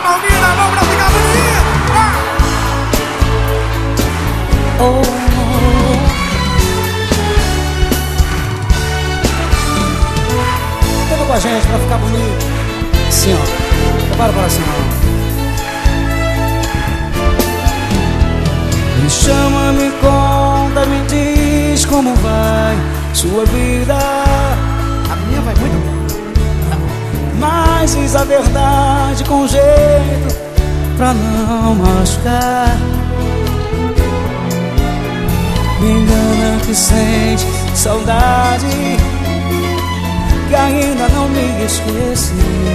palminha na mão pra ficar bonito. Canta com a gente pra ficar bonito. Assim, ó. Prepara o coração. Me chama, me conta, me diz como vai sua vida. A minha vai muito bem. Mas diz a verdade com jeito pra não machucar. Me engana que sente saudade, que ainda não me esqueceu.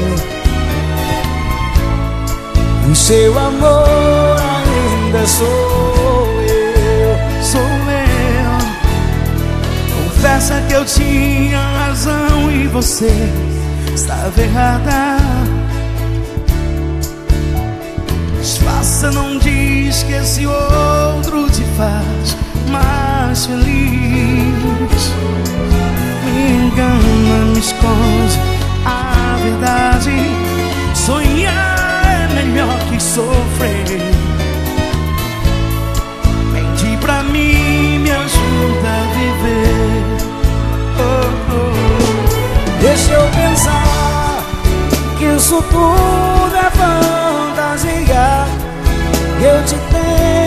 O seu amor ainda sou eu. Sou eu. Confessa que eu tinha razão e você estava errada. Disfarça, não diz que esse outro te faz mais feliz. Me engana, me esconde a verdade. Sonhar é melhor que sofrer. Mente pra mim, me ajuda a viver. Deixa eu pensar que isso tudo é fantasia. Eu te tenho